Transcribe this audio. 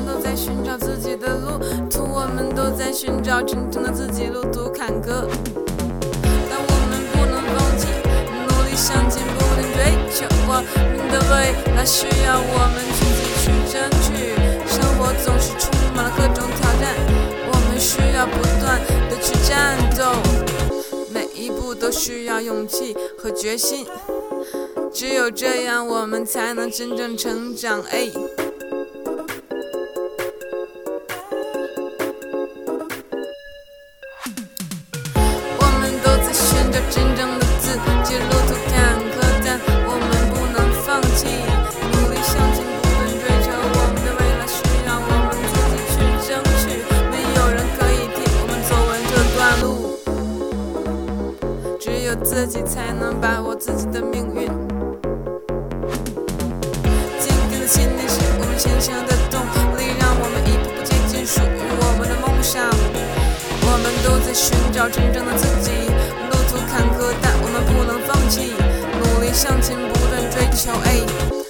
都在寻找自己的路途，我们都在寻找真正的自己，路途坎坷，但我们不能放弃，努力向前，不断追求我们的未来，需要我们自己去争取。生活总是充满了各种挑战，我们需要不断的去战斗，每一步都需要勇气和决心，只有这样我们才能真正成长。我们都在寻找真正的自己，路途坎坷，但我们不能放弃，努力向前，不断追求我们的未来，需要我们自己去争取，没有人可以替我们走完这段路，只有自己才能把握自己的命运。坚定的信念是我们前行的动力，让我们一步步接近属于我们的梦想。我们都在寻找真正的自己，路途坎坷，但我们不能放弃，努力向前，不断追求。